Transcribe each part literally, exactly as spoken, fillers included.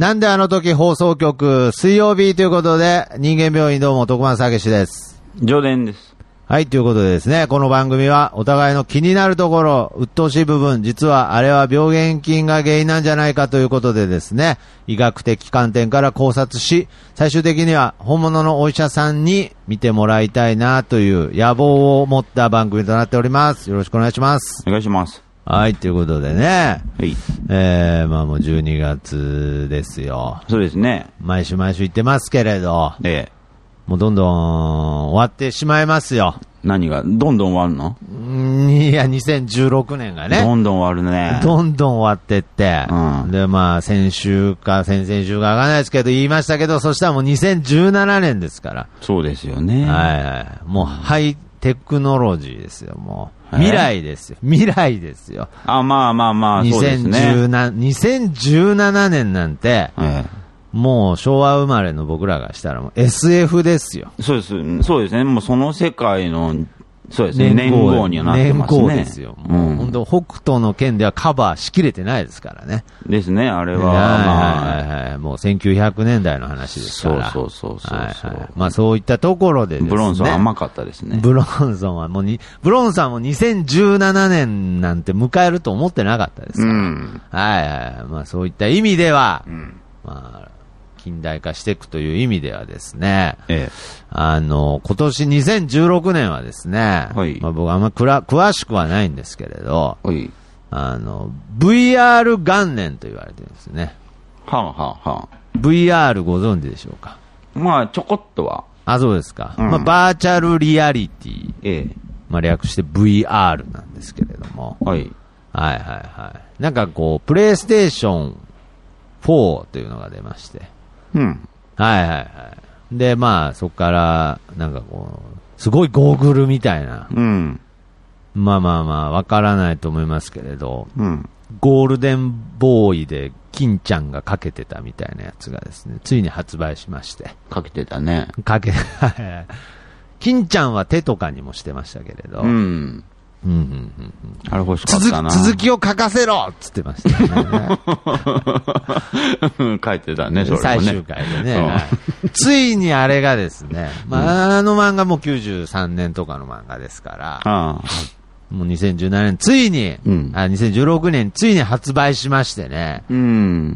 なんであの時放送局、水曜日ということで、人間病院どうも、徳松たけしです。 上田です。 はい、ということでですね、この番組は、お互いの気になるところ、鬱陶しい部分、実はあれは病原菌が原因なんじゃないかということでですね、医学的観点から考察し、最終的には本物のお医者さんに見てもらいたいなという野望を持った番組となっております。よろしくお願いします。 お願いします。 はい、ということでね。 はい。 えー、まあもうじゅうにがつですよ。 そうですね。 毎週毎週言ってますけれど。 ええ。 もうどんどん終わってしまいますよ。 何がどんどん終わるの？ んいや、にせんじゅうろくねんがね。 どんどん終わるね。 どんどん終わってって。 うん、 で、まあ、先週か先々週かわかんないですけど言いましたけど、そしたらもうにせんじゅうななねんですから。 そうですよね。 はいはい。もうハイテクノロジーですよ、もう。未来ですよ。未来ですよ。 あ、まあまあまあ、そうですね。 にせんじゅうななねんなんて、 ええ、 もう昭和生まれの僕らがしたらもう エスエフ ですよ。 そうです。そうですね。もうその世界の、そうですね。年号にはなってますね。 年号ですよ。もう、うん、本当北斗の拳ではカバーしきれてないですからね。 ですね。あれは、 まあ、 はいはいはい。もうせんきゅうひゃくねんだいの話ですから。 そうそうそうそう、はいはい。 まあそういったところでですね。 ブロンソン甘かったですね。 ブロンソンはもうに、ブロンさんもにせんじゅうななねんなんて迎えると思ってなかったですから。うん、はいはい。まあそういった意味では、うん、まあ、近代化していくという意味ではですね、ええ、あの、今年にせんじゅうろくねんはですね、はい、まあ僕あんまくら詳しくはないんですけれど、はい、あの、ブイアール 元年と言われてるんですね。 はあ、はあはあ、 ブイアール ご存知でしょうか？ まあちょこっとは。 あ、そうですか。うん、まあバーチャルリアリティ、ええ、まあ略して ブイアール なんですけれども、はい、はいはいはい。なんかこう、プレイステーションフォーというのが出まして、うん。はいはいはい。で、まあ、そこから、なんかこう、すごいゴーグルみたいな。うん。まあまあまあ、わからないと思いますけれど、うん。ゴールデンボーイで、金ちゃんがかけてたみたいなやつがですね、ついに発売しまして。 かけてたね。 かけ、金ちゃんは手とかにもしてましたけれど、うん。うんうんうんうん、 あれ欲しかったな。 続, 続きを書かせろっつってましたね。 書いてたね、それもね。 最終回でね。はい、ついにあれがですね、まあ、あの漫画もきゅうじゅうさんねんとかの漫画ですから、あもうにせんじゅうななねんついに、うん、あ、にせんじゅうろくねんついに発売しましてね。うん、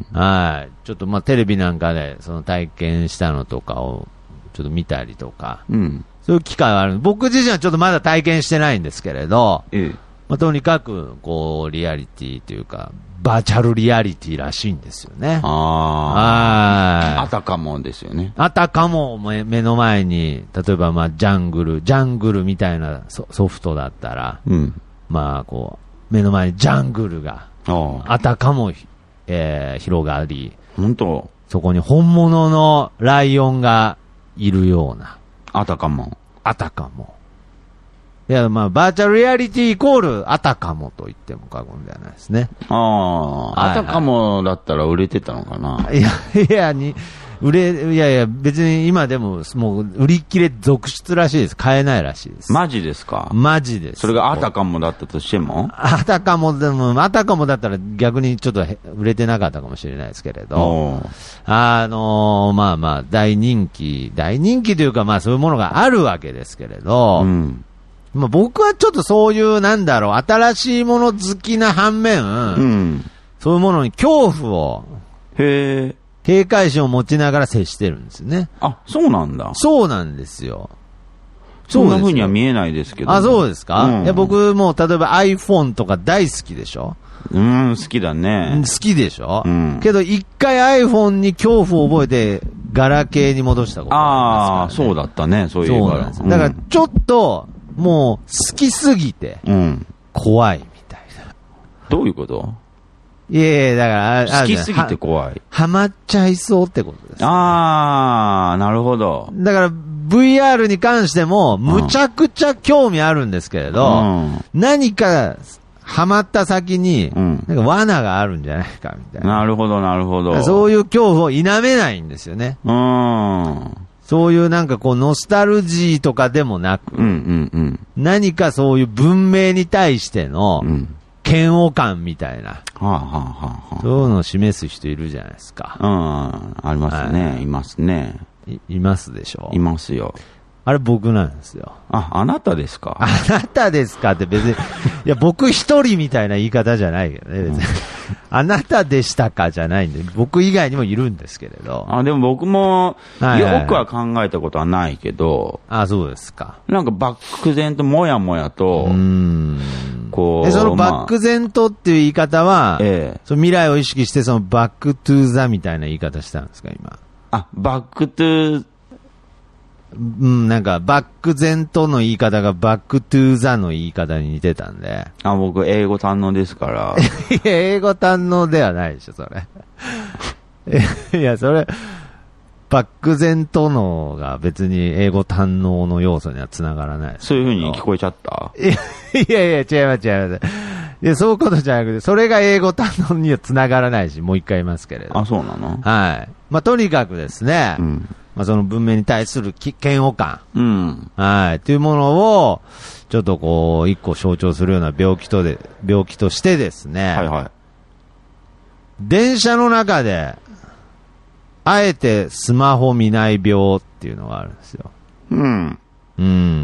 はい。ちょっとまあテレビなんかでその体験したのとかをちょっと見たりとか、うんそういう機会はある。僕自身はちょっとまだ体験してないんですけれど、ええまあ、とにかく、こう、リアリティというか、バーチャルリアリティらしいんですよね。 ああ。あたかもですよね。 あたかも目の前に、例えばまあ、ジャングル、ジャングルみたいな ソ, ソフトだったら、うん、まあ、こう、目の前にジャングルが、あたかも、えー、広がり、 本当そこに本物のライオンがいるような。 あたかも。 あたかも。いや、まあ、バーチャルリアリティイコール、あたかもと言っても過言ではないですね。 ああ、はいはい、あたかもだったら売れてたのかな。 いや、いや、に、売れ、いやいや、別に今でも、もう、売り切れ続出らしいです。買えないらしいです。 マジですか？ マジです。 それがあたかもだったとしても？ あたかもでも、あたかもだったら逆にちょっと売れてなかったかもしれないですけれど、あのー、まあまあ、大人気、大人気というかまあそういうものがあるわけですけれど、うん、まあ僕はちょっとそういう、なんだろう、新しいもの好きな反面、うん、そういうものに恐怖を、 へー。 警戒心を持ちながら接してるんですよね。 あ、そうなんだ。 そうなんですよ。 そんな風には見えないですけど。 あ、そうですか、うん、いや僕も例えば iPhone とか大好きでしょ。 うん、好きだね。 好きでしょ、うん、けど一回 iPhone に恐怖を覚えてガラケーに戻したことありますからね。 ああ、そうだったね。そういうそうなんです、うん、だからちょっともう好きすぎて怖いみたいな。 どういうこと？ いやいや、だから、 好きすぎて怖い。 は、はまっちゃいそうってことです、ね。 あー、なるほど。 だから、ブイアール に関しても、むちゃくちゃ興味あるんですけれど、うん、何か、はまった先に、うん、なんか罠があるんじゃないか、みたいな。 なるほど、なるほど。 そういう恐怖を否めないんですよね。うん。そういうなんかこう、ノスタルジーとかでもなく、うんうんうん、何かそういう文明に対しての、うん嫌悪感みたいな。 はあ、はあはあ、 そういうのを示す人いるじゃないですか。 うん、ありますね。はい、いますねい。いますでしょ。 いますよ。 あれ僕なんですよ。 あ、あなたですか？ あなたですかって別に、いや僕一人みたいな言い方じゃないけどね、別に。うん、あなたでしたかじゃないんで、僕以外にもいるんですけれど。 あ、でも僕も、はいはいはい、よくは考えたことはないけど。 あ、そうですか。 なんか漠然ともやもやと、 うーんこう。 え、その漠然とっていう言い方は、まあ、ええ、その未来を意識してそのバックトゥーザみたいな言い方したんですか、今。 あ、バックトゥー、 うん、なんか、漠然との言い方がバックトゥーザの言い方に似てたんで。 あ、僕、英語堪能ですから。 いや、英語堪能ではないでしょ、それ。いや、それ、漠然とのが別に英語堪能の要素にはつながらない。 そういう風に聞こえちゃった？ いやいや、違います、違います。いや、そういうことじゃなくて、それが英語堪能にはつながらないし、もう一回言いますけれど。 あ、そうなの？ はい。まあ、とにかくですね、うんまあ、その文明に対する嫌悪感、うん、はい、というものを、ちょっとこう、一個象徴するような病気とで、病気としてですね、はいはい、電車の中で、あえてスマホ見ない病っていうのがあるんですよ。 うん。うん。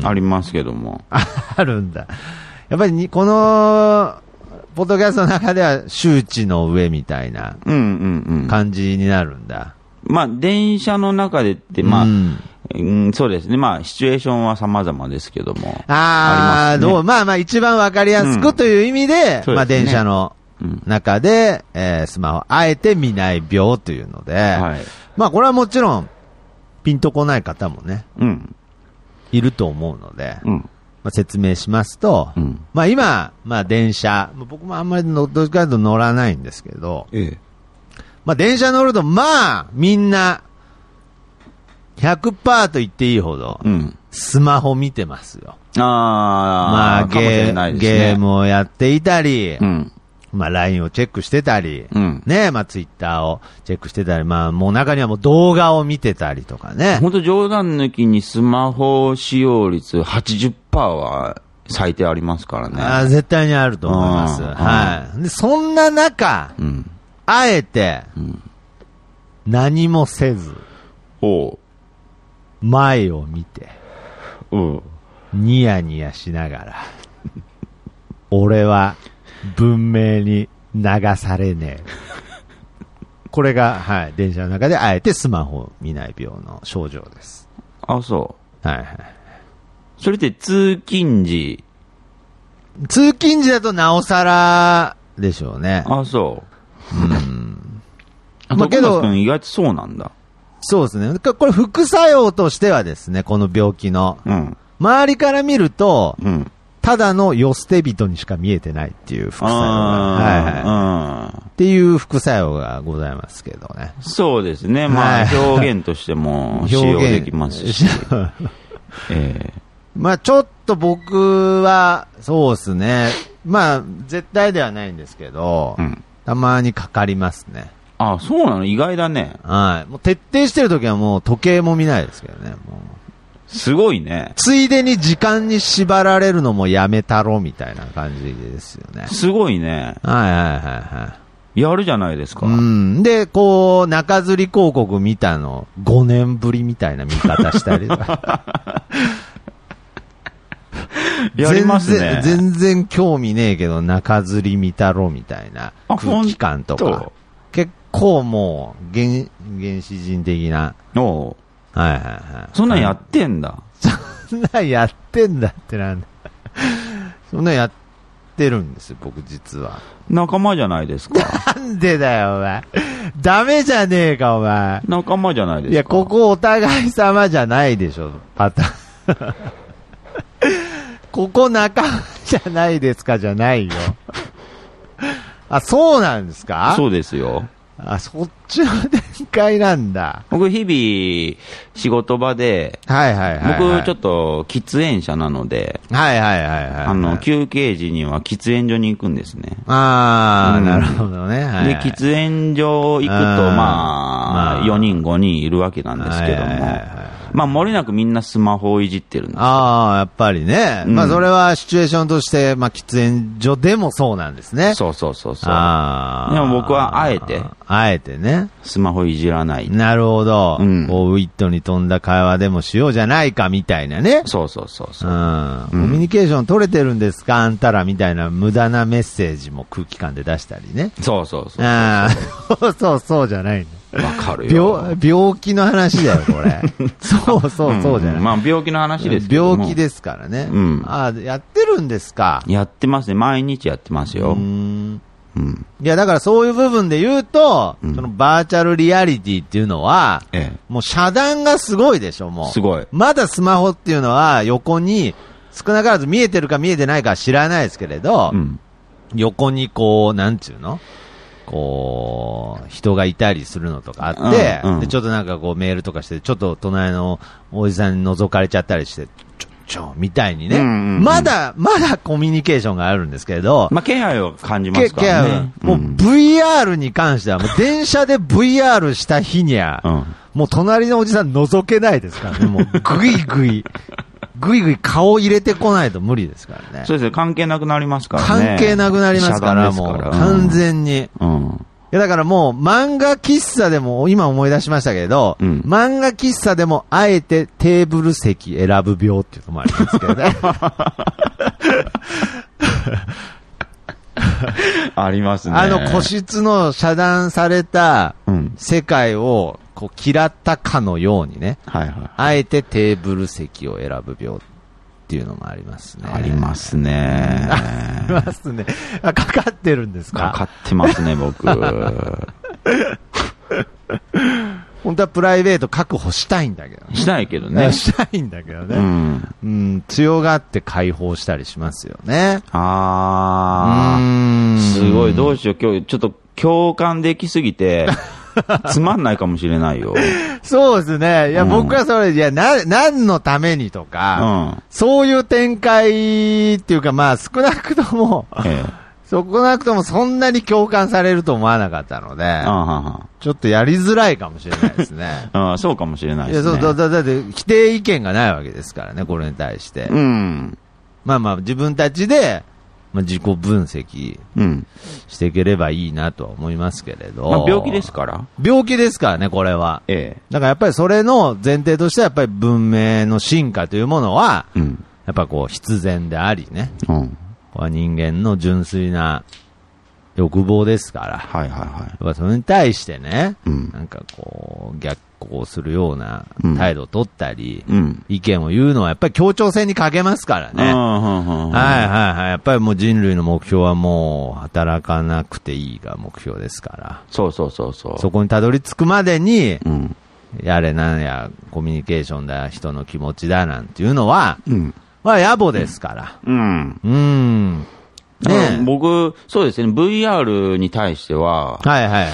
ありますけども。 あるんだ。やっぱりに、この、ポッドキャストの中では周知の上みたいな感じになるんだ。うんうんうんまあ、電車の中でって、まあ、うんうん、そうですね。まあ、シチュエーションは様々ですけども。 ああ、ね、どう、まあまあ、一番わかりやすくという意味で、うん、まあ、電車の中で、うん、えー、スマホ、あえて見ない病というので、はい、まあ、これはもちろん、ピンとこない方もね、うん、いると思うので、うんまあ、説明しますと、うん、まあ、今、まあ、電車、僕もあんまりどっちかというと乗らないんですけど、ええまあ、電車乗ると、まあ、みんな、ひゃくパーセント と言っていいほど、うん、スマホ見てますよ。 あまあ、ゲー、ね、ゲームをやっていたり、うん、まあ、ライン をチェックしてたり、うん、ね、まあ、ツイッターをチェックしてたり、まあ、もう中にはもう動画を見てたりとかね。 本当冗談抜きにスマホ使用率 はちじゅっパーセント は最低ありますからね。 あ絶対にあると思います。はい。で、そんな中、うんあえて、何もせず、うん、前を見て、うん、ニヤニヤしながら、俺は文明に流されねえ。これが、はい、電車の中であえてスマホを見ない病の症状です。 あ、そう。 はいはい。 それって通勤時通勤時だとなおさらでしょうね。 あ、そう。うん。 まあけど、 意外とそうなんだ。 そうですね。これ副作用としてはですね、この病気の。うん、周りから見ると、うん、ただの世捨て人にしか見えてないっていう副作用が。はいはい。っていう副作用がございますけどね。 そうですね。まあ、表現としても使用できますし。 えー、まあちょっと僕は、そうですね。まあ、絶対ではないんですけど、うんたまにかかりますね。 ああ、そうなの意外だね。 はい。もう徹底してるときはもう時計も見ないですけどね。もうすごいね。 ついでに時間に縛られるのもやめたろみたいな感じですよね。 すごいね。 はいはいはいはい。 やるじゃないですか。 うん。で、こう、中吊り広告見たのごねんぶりみたいな見方したりとか。 やりますね。 全然、全然興味ねえけど、中吊り見たろみたいな空気感とか。結構もう、原、原始人的な。 おう。 はいはいはい。 そんなんやってんだ。 そんなんやってんだってなんだ。そんなんやってるんですよ、僕実は。 仲間じゃないですか。 なんでだよ、お前。ダメじゃねえか、お前。 仲間じゃないですか。 いや、ここお互い様じゃないでしょ、パターン。ここ仲間じゃないですかじゃないよ。あ、そうなんですか？ そうですよ。 あ、そっちの展開なんだ。 僕日々仕事場で、 はいはいはい、はい。 僕ちょっと喫煙者なので、 はいはいはいはい、はい。あの、休憩時には喫煙所に行くんですね。 ああ、うん、なるほどね。はいはい、 で、喫煙所行くと、まあ、まあ、よにんごにんいるわけなんですけども、はいはいはいはい、 まあ、漏れなくみんなスマホをいじってるんですよ。 ああ、やっぱりね。うん、まあ、それはシチュエーションとして、まあ、喫煙所でもそうなんですね。 そうそうそうそう。あでも僕はあえて。 あえてね。 スマホいじらない。 なるほど。うん、こう、ウィットに富んだ会話でもしようじゃないかみたいなね。 そうそうそうそう。 うん。コミュニケーション取れてるんですかあんたらみたいな無駄なメッセージも空気感で出したりね。 そうそうそうそう。 ああ、そうそうそうじゃないの。わかるよ。 病、病気の話だよ、これ。そうそうそうじゃない。 うん、まあ、病気の話ですけども。 病気ですからね。 うん。 ああ、やってるんですか。 やってますね。毎日やってますよ。 うん。うん。いや、だからそういう部分で言うと、うん、そのバーチャルリアリティっていうのは、ええ、もう遮断がすごいでしょ、もう。 すごい。 まだスマホっていうのは横に、少なからず見えてるか見えてないかは知らないですけれど、うん、横にこう、なんちゅうのこう、人がいたりするのとかあって、うんうん、で、ちょっとなんかこうメールとかして、ちょっと隣のおじさんに覗かれちゃったりして、ちょ、ちょ、みたいにね、うんうんうん、まだ、まだコミュニケーションがあるんですけれど、 まあ、気配を感じますからね。 もう ブイアール に関しては、もう電車で ブイアール した日には、うん、もう隣のおじさん覗けないですからね、もうグイグイ。ぐいぐい顔入れてこないと無理ですからね。 そうですね、関係なくなりますからね。関係なくなりますから、もう、完全に。うん。いや、だからもう、漫画喫茶でも、今思い出しましたけど、うん、漫画喫茶でも、あえてテーブル席選ぶ病っていうのもありますけどね。 ありますね。 あの個室の遮断された世界を、こう嫌ったかのようにね、はいはいはい、あえてテーブル席を選ぶ病っていうのもありますね。 ありますね。 ありますね。あ、かかってるんですか？ かかってますね、僕。 本当はプライベート確保したいんだけどね。 したいけどね。 したいんだけどね。うん。うん、強がって解放したりしますよね。 あー。すごい、どうしよう。今日、ちょっと共感できすぎて、つまんないかもしれないよ。 そうですね。いや、うん、僕はそれ、いや、な、何のためにとか、うん、そういう展開っていうか、まあ、少なくとも、ええ、少なくともそんなに共感されると思わなかったので、あははちょっとやりづらいかもしれないですね。 あそうかもしれないですね。 いや、そう、だ、だって、否定意見がないわけですからね、これに対して。うん。まあまあ、自分たちで、まあ、自己分析していければいいなとは思いますけれど、 まあ、病気ですから病気ですからね、これは。ええ。だからやっぱりそれの前提としてはやっぱり文明の進化というものは、うん、やっぱこう必然でありね、うん、これは人間の純粋な欲望ですから、はいはいはい。やっぱそれに対してね、うん、なんかこう逆行するような態度を取ったり、うん、意見を言うのはやっぱり協調性に欠けますからね。はいはいはい。やっぱりもう人類の目標はもう働かなくていいが目標ですから。 そうそうそうそう。 そこにたどり着くまでに、うん、やれなんやコミュニケーションだ、人の気持ちだなんていうのは、うん、まあ野暮ですから。うん。うん。 ね、僕、そうですね、ブイアール に対しては、 はいはいはいはい。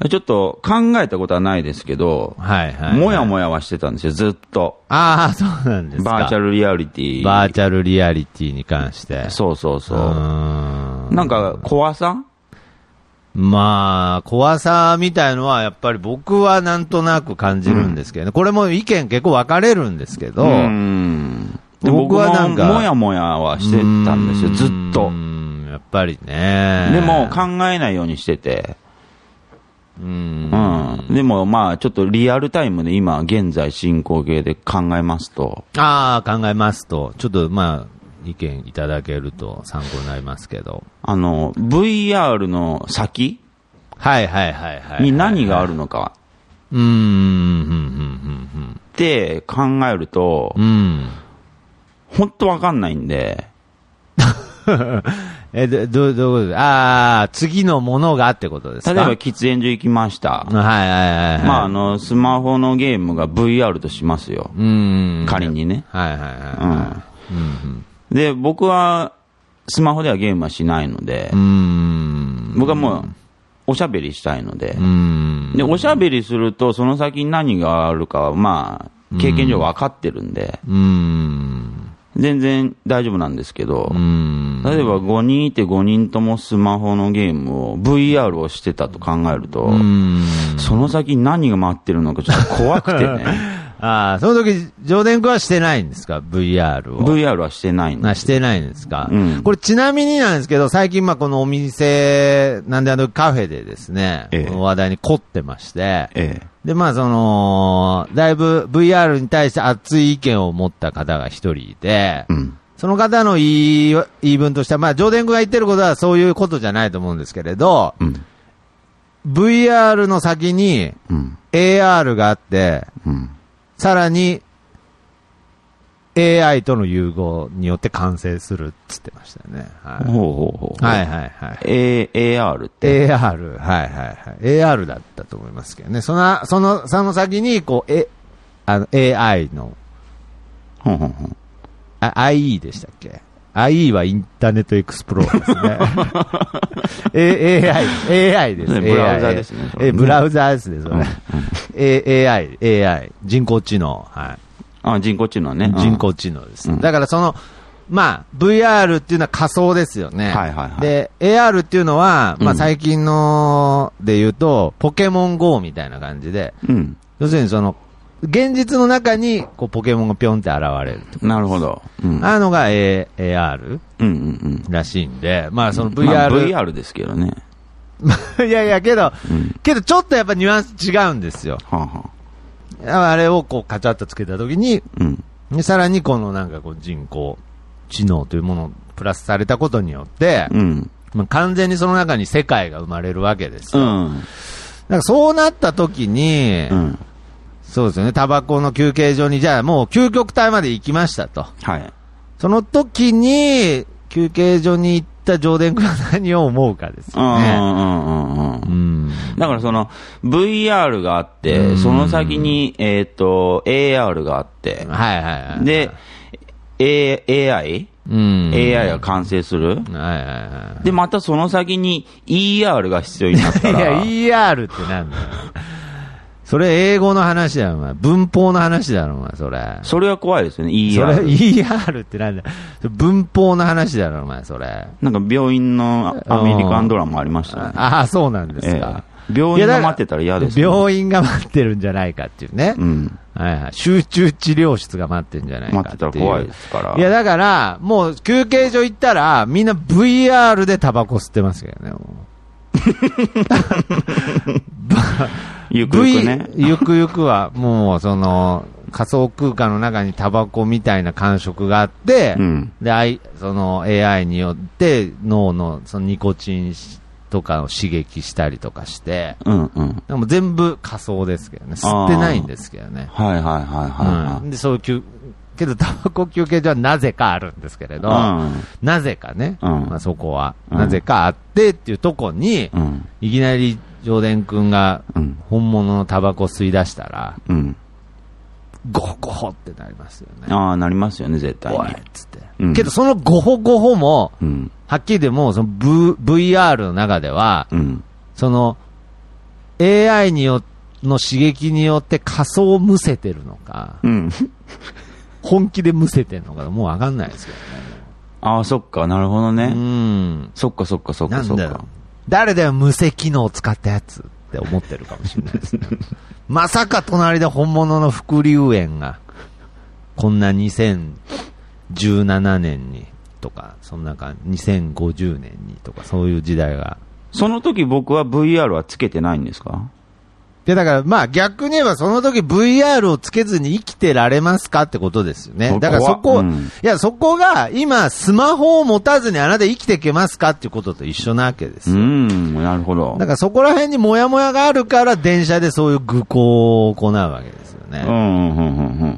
ちょっと考えたことはないですけど、はいはい、はい。もやもやはしてたんですよ、ずっと。 ああ、そうなんですか。 バーチャルリアリティ。 バーチャルリアリティに関して。 そうそうそう。うなんか、怖さまあ、怖さみたいのは、やっぱり僕はなんとなく感じるんですけどね。うん、これも意見結構分かれるんですけど、うんで僕はなんか、もやもやはしてたんですよ、ずっと。 やっぱりね。 でも考えないようにしてて。うん。うん。でもまあちょっとリアルタイムで今現在進行形で考えますと。 ああ、考えますと。ちょっとまあ意見いただけると参考になりますけど。 あの、ブイアール の先はいはいはいはい。 に何があるのか。うーん、うん、うん、うん。って考えると、うん。ほんとわかんないんで。 え、ど、ど、どういうことああ、次のものがってことですか？ 例えば喫煙所行きました。はいはいはい、はい。まああの、スマホのゲームが ブイアール としますよ。うん。仮にね。はいはいはい、はい。うん。うん、で、僕は、スマホではゲームはしないので、うん。僕はもう、おしゃべりしたいので、うん。で、おしゃべりすると、その先に何があるかは、まあ、経験上分かってるんで、うん。全然大丈夫なんですけど、うん例えばごにんいてごにんともスマホのゲームを ブイアール をしてたと考えると、うんその先に何が待ってるのかちょっと怖くてね。 ああ、その時、上田君はしてないんですか ?ブイアール を。 ブイアール はしてないんです。 あ、してないんですか、 うん、 これちなみになんですけど、最近まあこのお店、なんであのカフェでですね、ええ、この話題に凝ってまして、ええ、でまあその、だいぶ ブイアール に対して熱い意見を持った方が一人いて、うん、その方の言い、言い分としては、まあ上田君が言ってることはそういうことじゃないと思うんですけれど、うん、ブイアール の先に エーアール があって、うんさらに エーアイ との融合によって完成するっつってましたよね。はい、ほうほうほう。はいはいはい。 A、エーアール ってエーアール、はいはいはい。エーアール だったと思いますけどね。その、その、その先に、こう、え、あの、エーアイ の、 ほんほんほん。 あ、アイイー でしたっけ アイイー はインターネットエクスプローラーですね。エーアイ、エーアイ です。 ブラウザーですね。 え、ブラウザーですね、それ。うんうん、エーアイ、エーアイ、人工知能。はい。 あ、人工知能ね。 人工知能です。うん、だからその、まあ、ブイアール っていうのは仮想ですよね。 はいはいはい。 で、エーアール っていうのは、まあ最近ので言うと、ポケモン ゴー みたいな感じで、うん、要するにその、現実の中にこうポケモンがピョンって現れる。 なるほど。 うん、あのが エーアール らしいんで、まあその ブイアール。 まあ、ブイアール ですけどね。 いやいや、けど、うん、けどちょっとやっぱニュアンス違うんですよ。はあはあ、あれをこうカチャッとつけたときに、うん、でさらにこのなんかこう人工知能というものをプラスされたことによって、うん、まあ、完全にその中に世界が生まれるわけですよ。うん、だからそうなったときに、うん、そうですよね、タバコの休憩所に、じゃあもう究極体まで行きましたと。はい。その時に、休憩所に行った上田君は何を思うかですよね。うんうんうんうん。 うん、だからその ブイアール があって、うん、その先に、えっ、ー、と、エーアール があって、はいはいはい。で、A、エーアイ、うん、エーアイ が完成する。はいはいはい。で、またその先に イーアール が必要になったら。 いや、イーアール ってなんだよ。それ英語の話だよ、お前。文法の話だろ、お前、それ。 それは怖いですよね、イーアール。 それ、イーアール ってなんだよ。文法の話だろ、お前、それ。 なんか病院のアメリカンドラマありましたね。 ああ、そうなんですか。 えー、病院が待ってたら嫌です、 ね、病院が待ってるんじゃないかっていうね。うん。はいはい。集中治療室が待ってるんじゃないかっていう。 待ってたら怖いですから。 いや、だから、もう休憩所行ったら、みんな ブイアール でタバコ吸ってますけどね、もう。 ゆくゆくね。 ゆくゆくは、もう、その、仮想空間の中にタバコみたいな感触があって、うん、で、その エーアイ によって脳のそのニコチンとかを刺激したりとかして、うんうん、でも全部仮想ですけどね。吸ってないんですけどね。 はいはいはいはい、 うん。で、そういうけど、タバコ休憩所はなぜかあるんですけれど、うん、なぜかね、うん、まあ、そこは、うん、なぜかあってっていうとこに、うん、いきなり上田くんが本物のタバコ吸い出したら、うん、ゴホゴホってなりますよね。 ああ、なりますよね、絶対に。 おいっつって。うん、けど、そのゴホゴホも、うん、はっきりでも、その v、ブイアール の中では、うん、その、エーアイ によの刺激によって仮想をむせてるのか、うん本気でむせてんのかもうわかんないですけどね。 ああ、そっか、なるほどね。うん。そっかそっかそっかそっか。 誰だよ、むせ機能を使ったやつって思ってるかもしれないですね。まさか隣で本物の副流炎が、こんなにせんじゅうななねんにとか、そんな感じ、にせんごじゅうねんにとか、そういう時代が。 その時僕は ブイアール はつけてないんですか？ で、だから、まあ逆に言えばその時 ブイアール をつけずに生きてられますかってことですよね。だからそこ、うん、いや、そこが今スマホを持たずにあなた生きていけますかっていうことと一緒なわけですよ。 うん、なるほど。 だからそこら辺にモヤモヤがあるから電車でそういう愚行を行うわけですよね。うん、うん、うん、うん。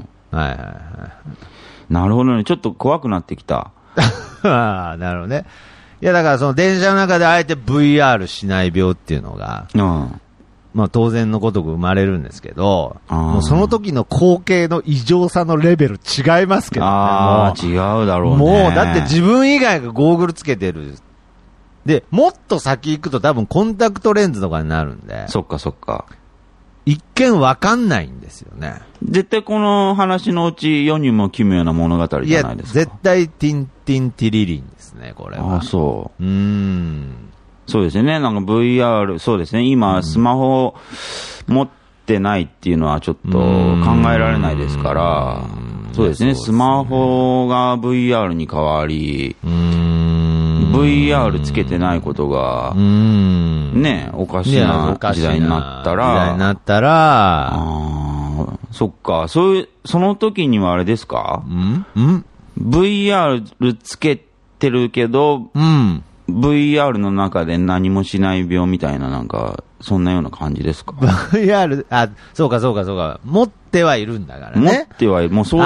はいはいはい。 なるほどね。ちょっと怖くなってきた。 ああ、なるほどね。いや、だからその電車の中であえて ブイアール しない病っていうのが、うん。まあ当然のごとく生まれるんですけど、もうその時の光景の異常さのレベル違いますけどね。 ああ、違うだろうね。 もうだって自分以外がゴーグルつけてる。で、もっと先行くと多分コンタクトレンズとかになるんで。 そっかそっか。 一見わかんないんですよね。 絶対この話のうち世にも奇妙な物語じゃないですか。いや、 絶対ティンティンティリリンですね、これは。 ああ、そう。 うーん。 そうですね。なんか ブイアール、そうですね。今、スマホを持っってないっていうのはちょっと考えられないですから、そうですね、スマホが ブイアール に変わり、ブイアール つけてないことが、ね、おかしな時代になったら、 時代になったら、 あそっか、そういう、その時にはあれですか？ んんブイアール つけてるけど、うん、ブイアール の中で何もしない病みたいな、なんか、そんなような感じですか？ ブイアール、あ、そうかそうかそうか。持ってはいるんだからね。 持ってはいる。もう装着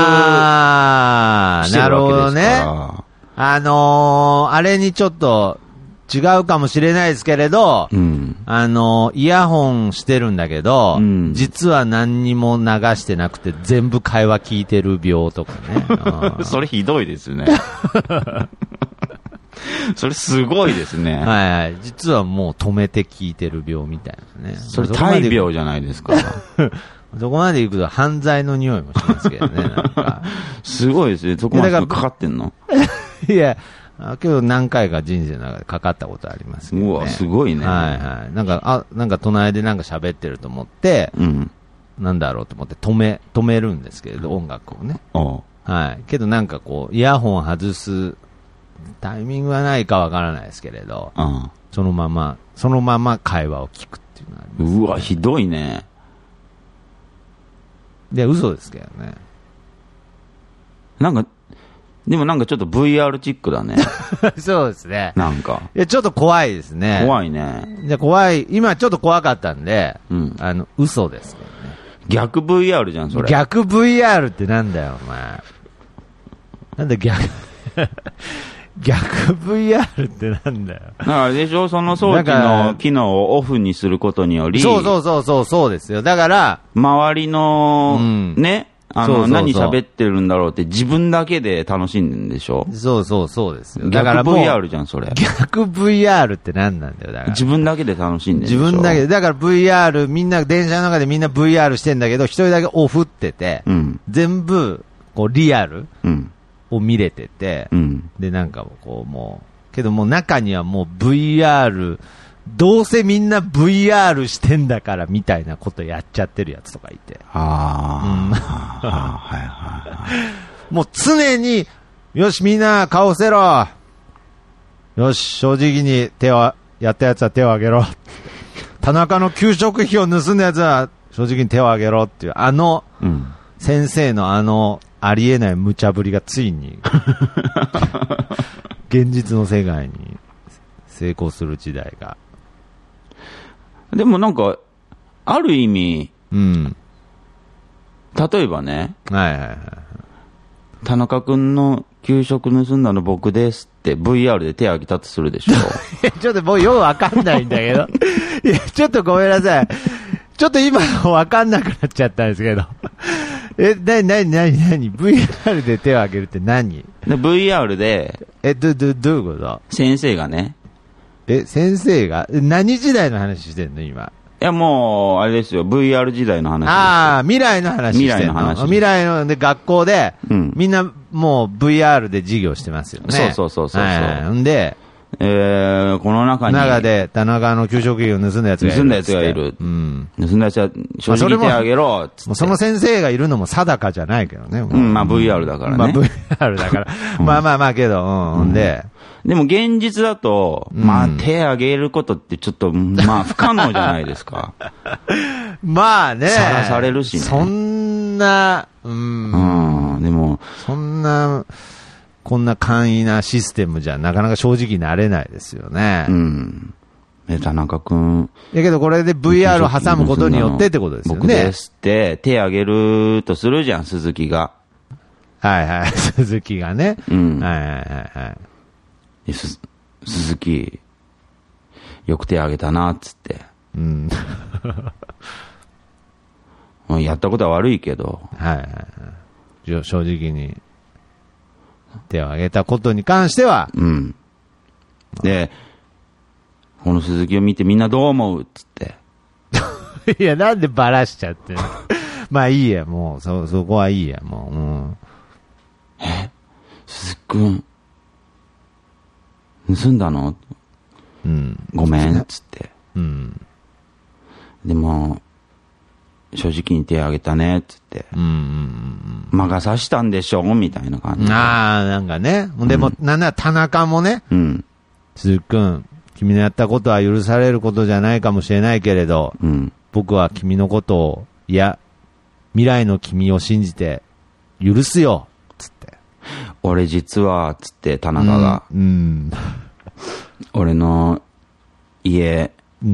してるわけですから。なるほどね。 あのー、あれにちょっと違うかもしれないですけれど、うん、あのー、イヤホンしてるんだけど、うん、実は何にも流してなくて全部会話聞いてる病とかね。 それひどいですね。それすごいですね。 はいはい。実はもう止めて聞いてる病みたいなね。 それ大病じゃないですか。 そこまで行くと犯罪の匂いもしますけどね。なんかすごいですね。そこまでかかってんの？ いや、けど何回か人生の中でかかったことありますけどね。 うわ、すごいね。 はいはい。なんか、あ、なんか隣でなんか喋ってると思って、うん、なんだろうと思って止め、止めるんですけれど、音楽をね。はい。けどなんかこう、イヤホン外すタイミングはないかわからないですけれど、うん、そのまま、そのまま会話を聞くっていうのがあります、ね。 うわ、ひどいね。 で、嘘ですけどね。 なんか、でもなんかちょっと ブイアール チックだね。 そうですね。 なんか。 いや、ちょっと怖いですね。 怖いね。 じゃ怖い、今ちょっと怖かったんで、うん、あの、嘘ですけどね。 逆 ブイアール じゃん、それ。 逆 ブイアール ってなんだよ、お前。なんで逆、逆 ブイアール ってなんだよ。 だからでしょ、その装置の機能をオフにすることにより。 そうそうそうそう、そうですよ。だから、 周りの、うん、ね、あの、そうそうそう、何喋ってるんだろうって自分だけで楽しんでるんでしょ？ そうそうそうですよ。だから逆 ブイアール じゃん、それ。 逆 ブイアール って何なんだよ、だから。 自分だけで楽しんでるんでしょ？ 自分だけで。だから ブイアール、みんな、電車の中でみんな ブイアール してんだけど、一人だけオフってて、うん、全部、こう、リアル、うんを見れてて、うん、で、なんかこう、もう、けどもう中にはもう ブイアール、どうせみんな ブイアール してんだからみたいなことやっちゃってるやつとかいて。ああ、うん、はいはいはい。もう常に、よしみんな顔せろ。よし、正直に手を、やったやつは手を挙げろ。田中の給食費を盗んだやつは正直に手を挙げろっていう、あの、うん、先生のあの、ありえない無茶ぶりがついに現実の世界に成功する時代が。 でもなんかある意味、うん、例えばね、はいはいはい、田中君の給食盗んだの僕ですって ブイアール で手挙げたとするでしょ。 ちょっともうよくわかんないんだけどいやちょっとごめんなさい、ちょっと今のわかんなくなっちゃったんですけどえ、なになになになに ブイアール で手を挙げるって何？ で ブイアール で、 え、ど、ど、どういうこと？ 先生がね。 え、先生が何時代の話してんの今？ いやもう、あれですよ、ブイアール 時代の話です。 ああ、未来の話してんの？ 未来の話。 未来ので学校で、うん、みんなもう ブイアール で授業してますよね。 そうそうそうそう。はい、 んで、 えー、この中に。 中で、田中の給食費を盗んだやつがいる。 盗んだやつがいる。うん。盗んだやつは、正直に手あげろ、つって。 もうその先生がいるのも定かじゃないけどね。 うん、まあ ブイアール だからね。 まあ ブイアール だから。まあまあまあけど、うん。うん、で、 でも現実だと、まあ手あげることってちょっと、まあ不可能じゃないですか。 まあね。 さらされるしね。 そんな、うん。 うん、でも。 そんな、こんな簡易なシステムじゃなかなか正直になれないですよね。うん。 え、田中くん。 だけどこれで ブイアール を挟むことによってってことですよね。 僕ですって手あげるとするじゃん、鈴木が。 はいはい、鈴木がね。うん。はいはいはいはい。 す鈴木、よく手あげたな、つって。うん。やったことは悪いけど。 はいはいはい。正直に。手を挙げたことに関しては、うん。 で、この鈴木を見てみんなどう思うっつって。 いや、なんでバラしちゃってまあいいや、もう、そ、そこはいいや、もう。うん、 え鈴木くん、盗んだの？うん。ごめん、っつって。うん。でも、 正直に手挙げたね、つって。うんうんうん。魔が差したんでしょみたいな感じ。 ああ、なんかね。でも、うん、なんなら田中もね、うん。つーくん、君のやったことは許されることじゃないかもしれないけれど、うん、僕は君のことを、いや、未来の君を信じて、許すよ、つって。 俺実は、つって田中が、うん。うん、俺の家、うん、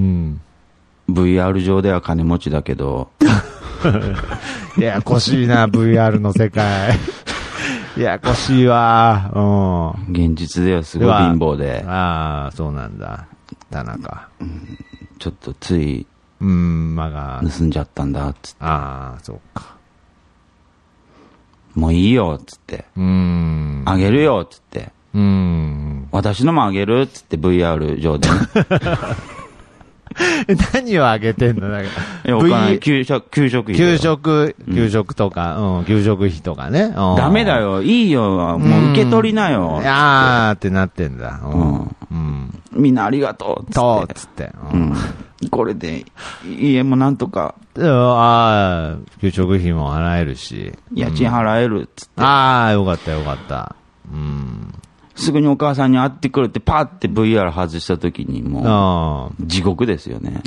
ブイアール 上では金持ちだけど、 ややこしいな、ブイアール の世界。ややこしいわ。 うん。現実ではすごい貧乏で。 ああ、そうなんだ。田中。 うん、ちょっとつい、 うん、まが。 盗んじゃったんだ、つって。 ああ、そうか。 もういいよ、つって。うん。あげるよ、つって。うん。私のもあげる、つって ブイアール 上でね。 何をあげてんのなんか。 いや、お金、給食、給食費。 給食、給食とか、うん、うん、給食費とかね。 ダメだよ、いいよ、もう受け取りなよ。 いやーってなってんだ。うん。 うん。みんなありがとう、つって。 そう、つって。 うん。これで、家もなんとか。 ああ、給食費も払えるし。 家賃払える、つって。 ああ、よかったよかった。うん。 すぐにお母さんに会ってくるってパーって ブイアール 外した時にもう地獄ですよね。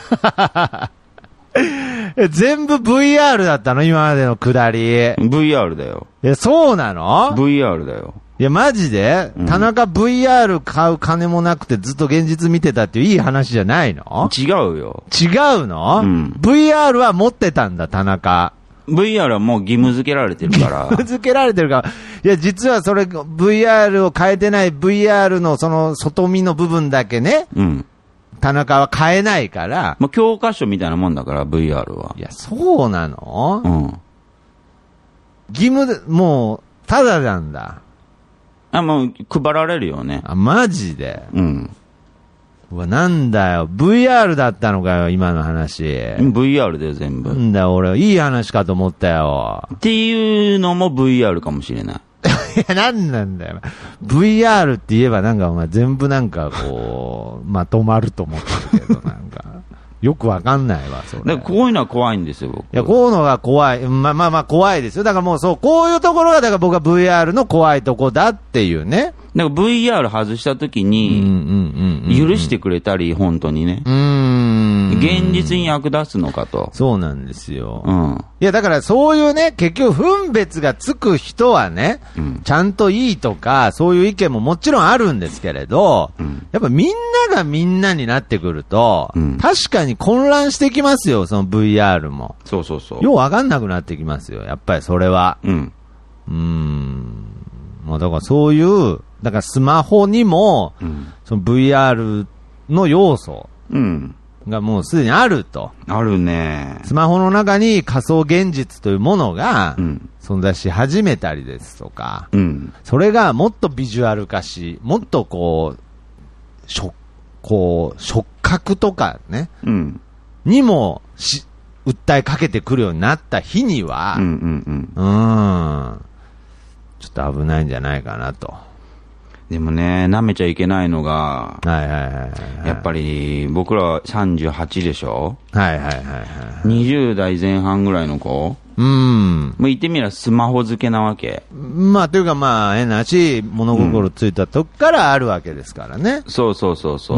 全部 ブイアール だったの今までの下り。 ブイアール だよ。 え、そうなのブイアール だよ。 いや、マジで、うん、田中 ブイアール 買う金もなくてずっと現実見てたっていういい話じゃないの？ 違うよ。 違うの、うん、ブイアール は持ってたんだ、田中。 ブイアール はもう義務付けられてるから。義務付けられてるから。いや、実はそれ、ブイアール を変えてない ブイアール のその外見の部分だけね。うん。田中は変えないから。 もう教科書みたいなもんだから、ブイアール は。 いや、そうなの？うん。義務で、もう、ただなんだ。 あ、もう、配られるよね。 あ、マジで？うん。うわ、なんだよ。ブイアール だったのかよ、今の話。 ブイアール だよ、全部。 なんだよ、俺、いい話かと思ったよ。 っていうのも ブイアール かもしれない。 いや、なんなんだよ。ブイアール って言えばなんかお前全部なんかこう、まとまると思ってるけど、なんか。よくわかんないわ、それ。 だからこういうのは怖いんですよ、僕。いや、こういうのが怖い。まあまあまあ怖いですよ。だからもうそう、こういうところが、だから僕は ブイアール の怖いとこだっていうね。 だから ブイアール 外したときに、許してくれたり、本当にね。うーん。現実に役立つのかと。 そうなんですよ。うん。いや、だからそういうね、結局分別がつく人はね、うん、ちゃんといいとか、そういう意見ももちろんあるんですけれど、うん、やっぱみんながみんなになってくると、うん、確かに混乱してきますよ、その ブイアール も。 そうそうそう。 ようわかんなくなってきますよ、やっぱりそれは。うん。うーん。まあだからそういう、だからスマホにも、うん、その ブイアール の要素がもうすでにあると。 あるね。 スマホの中に仮想現実というものが存在し始めたりですとか、うん、それがもっとビジュアル化し、もっとこう、触、こう、触覚とかね、うん、にもし、訴えかけてくるようになった日には、うんうんうん、うん、ちょっと危ないんじゃないかなと。 でもね、舐めちゃいけないのが、 はいはいはい、はい。 やっぱり、僕らはさんじゅうはちでしょ？ はいはいはいはい。 にじゅう代前半ぐらいの子？うん。もう言ってみればスマホ付けなわけ。 まあ、というかまあ、変なし、物心ついたとこからあるわけですからね。 うん、そうそうそうそう。うん。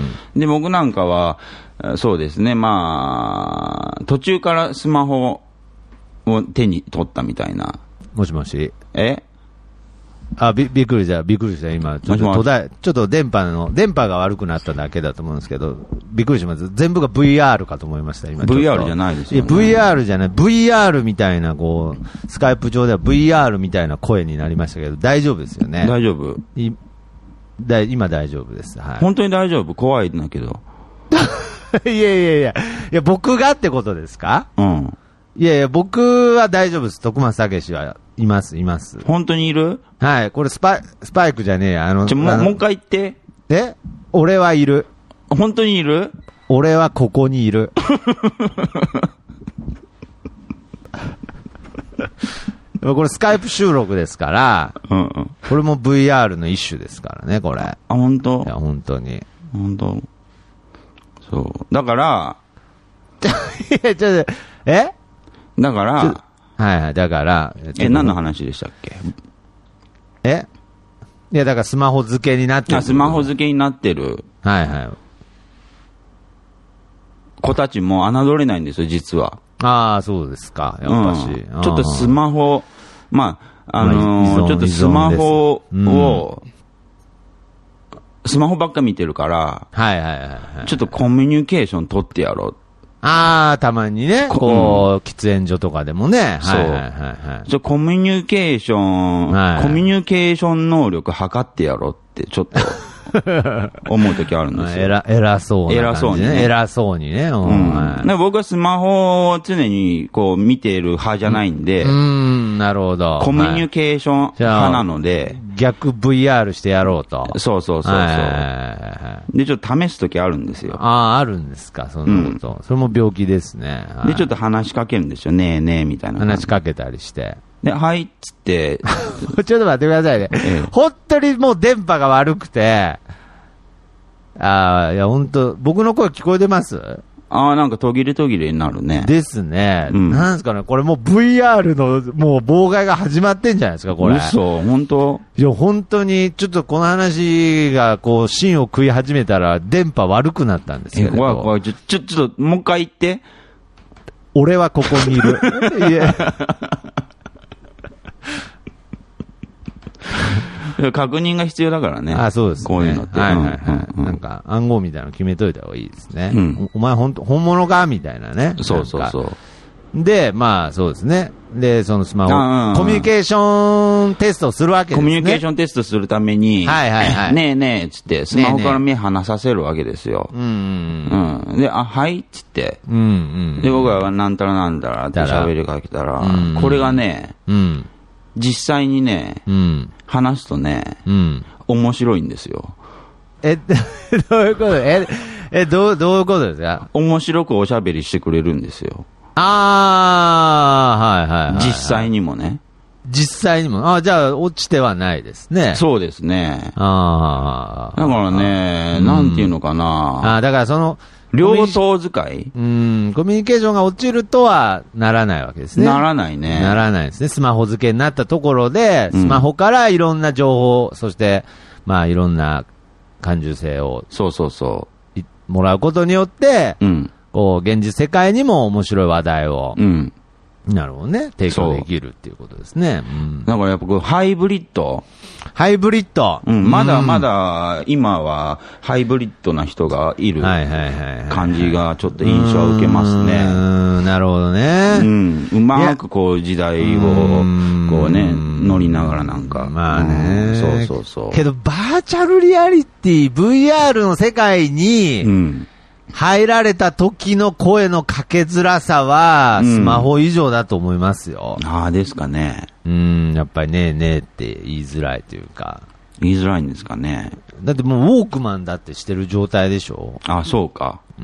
で、僕なんかは、そうですね、まあ、途中からスマホを手に取ったみたいな。 もしもし。 えあ、び、びっくりした、びっくりした、今。ちょっと途絶え、ちょっと電波の、電波が悪くなっただけだと思うんですけど、びっくりします。全部が ブイアール かと思いました、今。 ブイアール じゃないですよ、ね。 いや、ブイアール じゃない。ブイアール みたいな、こう、スカイプ上では ブイアール みたいな声になりましたけど、大丈夫ですよね。 大丈夫。 い、だ今大丈夫です。はい。 本当に大丈夫？怖いんだけど。 いやいやいや、いや、僕がってことですか？うん。いやいや、僕は大丈夫です。徳松武史はいます、います。 本当にいる？ はい、これスパイ、スパイクじゃねえや。あの、 ちょ、もう、もう一回言って。 え？俺はいる。 本当にいる？ 俺はここにいる。これスカイプ収録ですから、うんうん、これも ブイアール の一種ですからね、これ。あ、 本当？ いや、本当に。 本当。そう。だから、 いや、ちょっと、 えだから、 はいはい、だから、 え、何の話でしたっけ？ えいや、だからスマホ付けになってる。 あ、スマホ付けになってる。 はいはい。 子たちも侮れないんですよ、実は。 ああ、そうですか、やっぱし。 うん、ちょっとスマホ、まあ、あのーまあ、ちょっとスマホを、うん、スマホばっか見てるから、 はいはいはい、はい。 ちょっとコミュニケーション取ってやろう。 ああ、たまにね、こう、喫煙所とかでもね。 そう。はいはいはい、ちょコミュニケーション、はい、コミュニケーション能力測ってやろうって、ちょっと。思うときあるんですよ。 偉、偉そうな、ね。 偉そうにね。 偉そうにね。うんうんはい、僕はスマホを常にこう見ている派じゃないんで。 うん、うんなるほど。 コミュニケーション派なので。 逆 ブイアール してやろうと。 そうそうそうそう。で、ちょっと試すときあるんですよ。 ああ、あるんですか、そんなこと、うん。それも病気ですね。 はい、で、ちょっと話しかけるんですよ。ねえねえみたいな。 話しかけたりして。 で、はいっつって。 ちょっと待ってくださいね。ええ、本当にもう電波が悪くて。ああ、いや、本当僕の声聞こえてます？ ああ、なんか途切れ途切れになるね。 ですね。うん、なんですかね、これもう ブイアール のもう妨害が始まってんじゃないですか、これ。 嘘、本当？ いや、本当に、ちょっとこの話が、こう、芯を食い始めたら、電波悪くなったんですよ。 怖い怖い。ちょ、ちょ、ちょっと、もう一回言って。 俺はここにいる。いや。 確認が必要だからね。 あ、そうですね。 こういうのって。 はいはいはい。うんうん、なんか、暗号みたいなの決めといた方がいいですね。うん、お, お前本当、本物かみたいなね。 そうそうそう。 で、まあ、そうですね。で、そのスマホ、コミュニケーションテストをするわけですね。 コミュニケーションテストするために、 はいはいはい。 ねえねえ、つって、スマホから目離させるわけですよ。ねえねえうん。で、あ、はいつって、うんうん。で、僕はなんたらなんだらって喋りかけたら、うんうん、これがね、うん、実際にね、うん、話すとね、うん、面白いんですよ。 え、どういうことえ、え、どう、どういうことですか？ 面白くおしゃべりしてくれるんですよ。 ああ、はいはい、はい。 実際にもね。 実際にも。ああ、じゃあ、落ちてはないですね。 そうですね。 ああ。だからね、なんていうのかな。 ああ、だからその、 両党使いうん、コミュニケーションが落ちるとはならないわけですね。 ならないね。 ならないですね。スマホ付けになったところで、スマホからいろんな情報、うん、そして、まあいろんな感受性を。 そうそうそう。 もらうことによって、 うん。 こう、現実世界にも面白い話題を。 うん。 なるほどね。提供できるっていうことですね。 うん、だからやっぱこうハイブリッド。 ハイブリッド。 うん。まだまだ、今はハイブリッドな人がいる感じがちょっと印象を受けますね。 うん。なるほどね。 うん。うまくこう時代を、こうね、乗りながらなんか。 まあね、 うん。そうそうそう。 けど、バーチャルリアリティ、ブイアール の世界に、うん入られた時の声のかけづらさは、スマホ以上だと思いますよ。 うん、ああ、ですかね。 うん、やっぱりねえねえって言いづらいというか。 言いづらいんですかね。 だってもうウォークマンだってしてる状態でしょ。 ああ、そうか。 うん。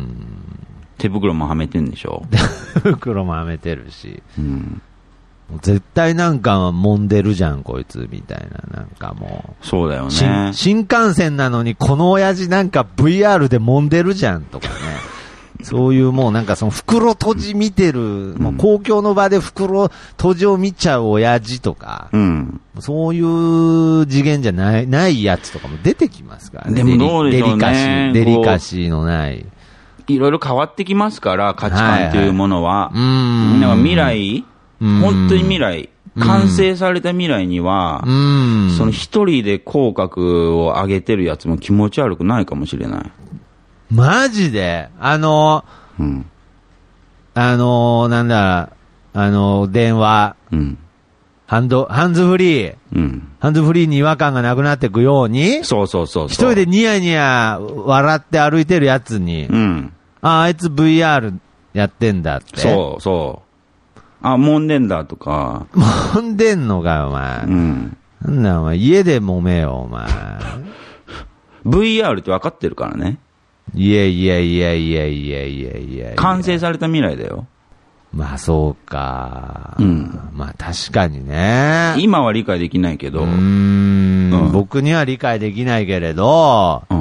手袋もはめてんでしょ。 手袋もはめてるし。 うん。 絶対なんか揉んでるじゃんこいつみたいななんかもうそうだよね。 新幹線なのにこの親父なんか ブイアール で揉んでるじゃんとかねそういうもうなんかその袋閉じ見てる、うん、もう公共の場で袋閉じを見ちゃう親父とか、 うん、 そういう次元じゃないないやつとかも出てきますからね。 でもどうでしょうね。 デリカシーデリカシーのないいろいろ変わってきますから価値観というものは、はいはい、うんなんか未来本当に未来、完成された未来には、うん、その一人で口角を上げてるやつも気持ち悪くないかもしれない。 マジであの、うん、あの、なんだ、あの、電話、うん、ハンド、ハンズフリー、うん、ハンズフリーに違和感がなくなっていくように、 そうそうそうそう。 一人でニヤニヤ笑って歩いてるやつに、うん、あ、あいつ ブイアール やってんだって。 そうそう。あ、揉んでんだとか。 揉んでんのかよ、お前。うん。なんだ、お前、家で揉めよ、お前。 ブイアール って分かってるからね。 いやいやいやいやいやいやいや。 完成された未来だよ。 まあ、そうか。うん。まあ、確かにね。 今は理解できないけど。うーん。うん、僕には理解できないけれど、うん。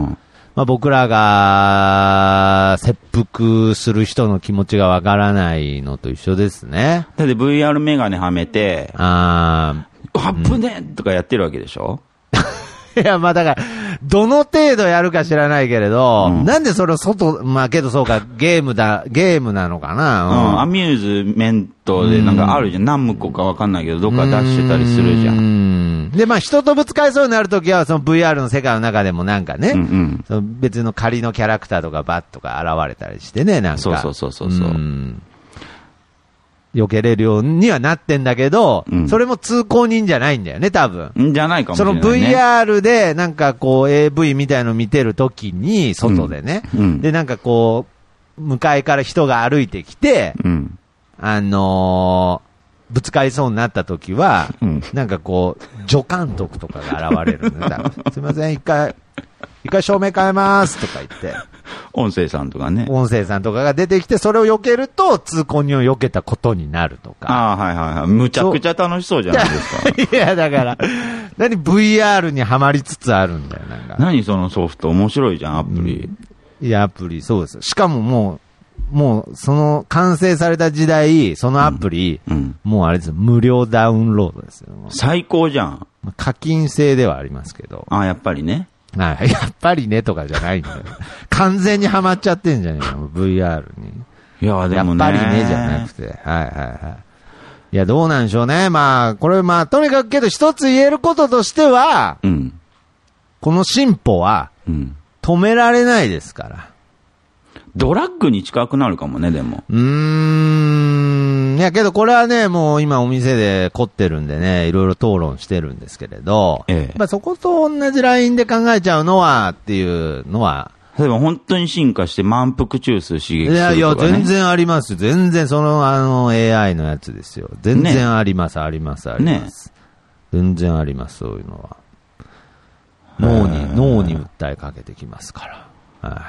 まあ、僕らが切腹する人の気持ちがわからないのと一緒ですね。 だって ブイアール メガネはめて、あー、あぶねとかやってるわけでしょ。 いや、まあだから、どの程度やるか知らないけれど、うん、なんでそれを外、まあけどそうか、ゲームだ、ゲームなのかな、 うん、うん、アミューズメントでなんかあるじゃん。何個かわかんないけど、どっか出してたりするじゃん。 うんで、まあ人とぶつかりそうになるときは、その ブイアール の世界の中でもなんかね、うんうん、その別の仮のキャラクターとかバッとか現れたりしてね、なんか。 そうそうそうそうそう。うん避けれるようにはなってんだけど、うん、それも通行人じゃないんだよね、多分。 じゃないかもしれない、ね。 その ブイアール で、なんかこう エーブイ みたいの見てるときに、外でね、うんうん。で、なんかこう、向かいから人が歩いてきて、うん、あのー、ぶつかりそうになったときは、うん、なんかこう、助監督とかが現れるんだよ。すいません、一回、一回照明変えますとか言って。 音声さんとかね。 音声さんとかが出てきて、それを避けると、通行人を避けたことになるとか。 ああ、はいはいはい。むちゃくちゃ楽しそうじゃないですか。いや、だから、何 ブイアール にはまりつつあるんだよ、なんか。 何そのソフト、面白いじゃん、アプリ。 うん、いや、アプリ、そうです。しかももう、もう、その、完成された時代、そのアプリ、うんうん、もうあれですよ、無料ダウンロードですよ。 最高じゃん。 課金制ではありますけど。 ああ、やっぱりね。 はい、やっぱりねとかじゃないんだよ。完全にハマっちゃってんじゃねえの ブイアール に。 いや、でもね。 やっぱりねじゃなくて。はいはいはい。いや、どうなんでしょうね。まあ、これまあ、とにかくけど一つ言えることとしては、うん、この進歩は、止められないですから。 ドラッグに近くなるかもね、でも。 うーん。いや、けどこれはね、もう今お店で凝ってるんでね、いろいろ討論してるんですけれど、ええ、まあそこと同じラインで考えちゃうのはっていうのは、 例えば本当に進化して満腹中枢刺激するとか、ね。いやいや、 全然あります。全然その、あの、エーアイ のやつですよ。全然あります、ね、あります、あります。ね、全然あります、そういうのは。脳に、脳に訴えかけてきますから。はい。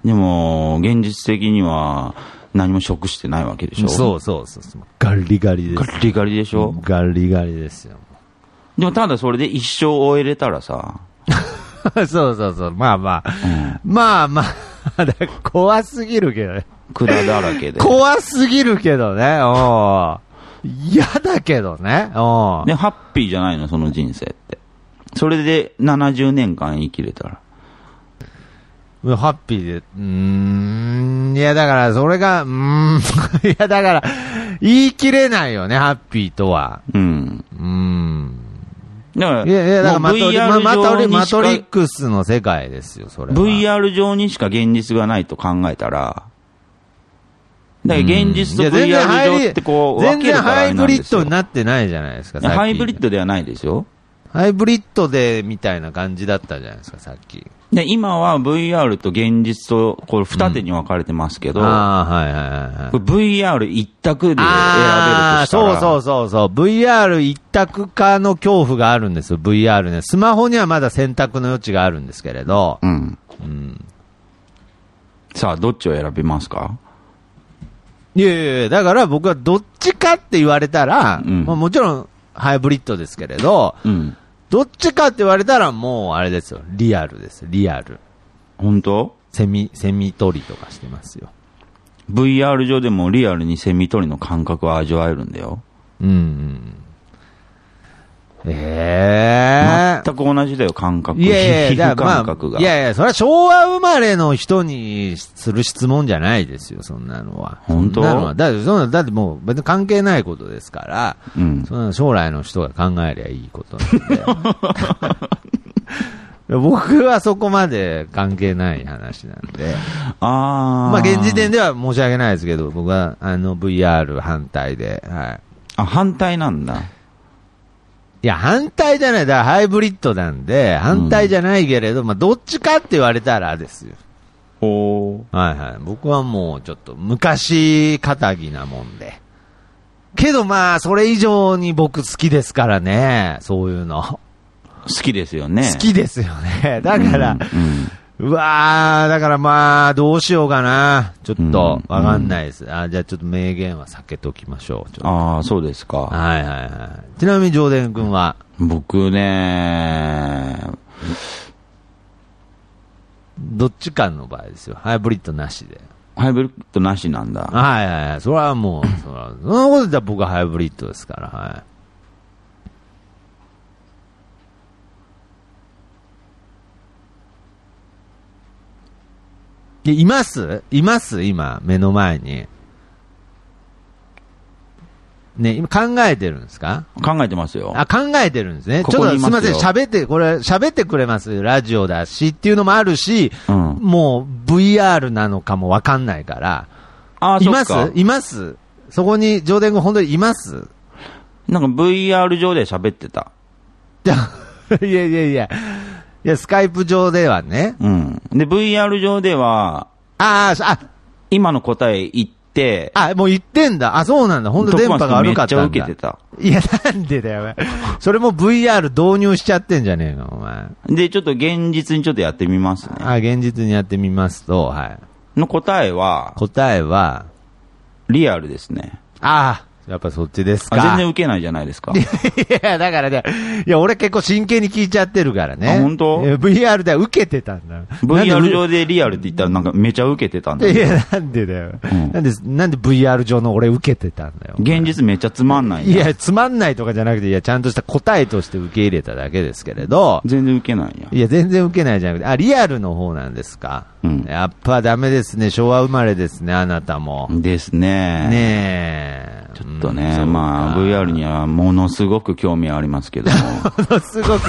でも、現実的には何も食してないわけでしょ。 そうそうそうそう。ガリガリです。 ガリガリでしょ。 ガリガリですよ。 でもただそれで一生終えれたらさ。 そうそうそう。まあまあ。うん、まあまあ。怖すぎるけどね。 管だらけで。 怖すぎるけどね。お嫌だけどね。おで、ハッピーじゃないの、その人生って。それでななじゅうねんかん生きれたら。 ハッピーで、うーん、いやだからそれが、うーん、いやだから、言い切れないよね、ハッピーとは。うん。うん。だから、いやいや、だからマトリ、ま、マトリ、マトリックスの世界ですよ、それは。 ブイアール 上にしか現実がないと考えたら、だから現実と ブイアール 上ってこう、分けるからあれなんですよ。全然ハイブリッドになってないじゃないですか、さっき。 ハイブリッドではないですよ。 ハイブリッドで、みたいな感じだったじゃないですか、さっき。 で、今は ブイアール と現実と、これ二手に分かれてますけど、うん、ああ、はいはいはい。これ ブイアール 一択で選べるとしたら。 そうそうそうそう。ブイアール 一択化の恐怖があるんですよ、ブイアール ね。スマホにはまだ選択の余地があるんですけれど。うん。うん。 さあ、どっちを選びますか？ いやいやいや、だから僕はどっちかって言われたら、うん、まあ、もちろんハイブリッドですけれど、うん、どっちかって言われたらもうあれですよ、リアルです、リアル。 本当？ セミ、セミ取りとかしてますよ。 ブイアール 上でもリアルにセミ取りの感覚を味わえるんだよ。うん、うん。ええー。全く同じだよ、感覚。いやいや、皮膚感覚が。 まあ、いやいや、それは昭和生まれの人にする質問じゃないですよ、そんなのは。 本当？ そんなのはだって、そんな、だってもう別に関係ないことですから、うん、そんな将来の人が考えりゃいいことなんで。僕はそこまで関係ない話なんで。ああ。まあ現時点では申し訳ないですけど、僕はあの ブイアール 反対で、はい。 あ、反対なんだ。 いや、反対じゃない。だからハイブリッドなんで、反対じゃないけれど、うん、まあ、どっちかって言われたらですよ。おー。はいはい。僕はもうちょっと昔堅気なもんで。けどまあ、それ以上に僕好きですからね。そういうの。好きですよね。 好きですよね。だから、うんうんうわー、だからまあ、どうしようかな。ちょっと、わかんないです。うんうん、あ、じゃあちょっと名言は避けときましょう。 ああ、そうですか。 はいはいはい。ちなみに、上田君は僕ね、 どっちかの場合ですよ。ハイブリッドなしで。 ハイブリッドなしなんだ。 はいはいはい。それはもう、それはそのことで僕はハイブリッドですから、はい。で、いますいます今、目の前に。ね、今考えてるんですか？ 考えてますよ。 あ、考えてるんですね。 ここにいますよ。 ちょっとすみません、喋って、これ、喋ってくれます？ラジオだしっていうのもあるし、うん、もう ブイアール なのかもわかんないから。 あ、 いますいますそこに上田君本当にいます？ なんか ブイアール 上で喋ってた。 いや、いやいやいや。いや、スカイプ上ではね。 うん。で、ブイアール 上では、 ああ、あ、 今の答え言って、 あ、もう言ってんだ。あ、そうなんだ。本当電波が悪かったんだ。 めっちゃ受けてた。 いや、なんでだよ。それも ブイアール 導入しちゃってんじゃねえの、お前。 で、ちょっと現実にちょっとやってみますね。 あ、現実にやってみますと、はい。 の答えは、 答えは、 リアルですね。 ああ。やっぱそっちですか。 全然受けないじゃないですか。 いや、だからね、いや、俺結構真剣に聞いちゃってるからね。 あ、本当？ ブイアール では受けてたんだ。 ブイアール 上でリアルって言ったらなんかめちゃ受けてたんだよ。 いや、なんでだよ、うん。なんで、なんで ブイアール 上の俺受けてたんだよ。 現実めっちゃつまんないんだ。 いや、つまんないとかじゃなくて、いや、ちゃんとした答えとして受け入れただけですけれど。 全然受けないや。 いや、全然受けないじゃなくて、あ、リアルの方なんですか。うん。やっぱダメですね。昭和生まれですね、あなたも。 ですね。 ねえ。 ちょっとね、うん、まあ、ブイアール にはものすごく興味はありますけども。 ものすごく、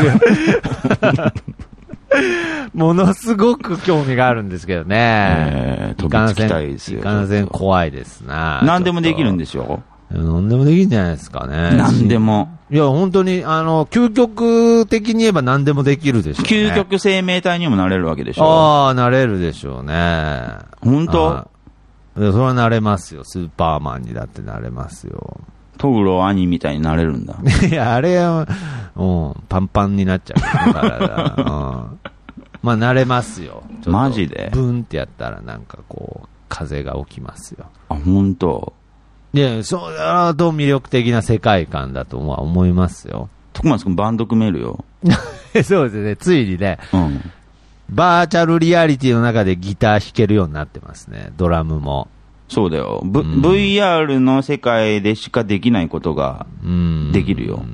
ものすごく興味があるんですけどね。 えー、飛びつきたいですよ。 いかんせん怖いですな。 何でもできるんでしょ？ 何でもできるんじゃないですかね。 何でも。 いや、本当に、あの、究極的に言えば何でもできるでしょうね。 究極生命体にもなれるわけでしょ？ ああ、なれるでしょうね。 本当？ それはなれますよ。スーパーマンにだってなれますよ。 トグロ兄みたいになれるんだ。 いや、あれは、うん、パンパンになっちゃうからだ。うん、まあ、なれますよ。 マジで？ ブンってやったらなんかこう、風が起きますよ。 あ、本当？ いや、それはと魅力的な世界観だと思いますよ。 徳松君バンド組めるよ。 そうですね。ついにね。 うん。 バーチャルリアリティの中でギター弾けるようになってますね。ドラムも。 そうだよ。v うん、ブイアール の世界でしかできないことができるよ。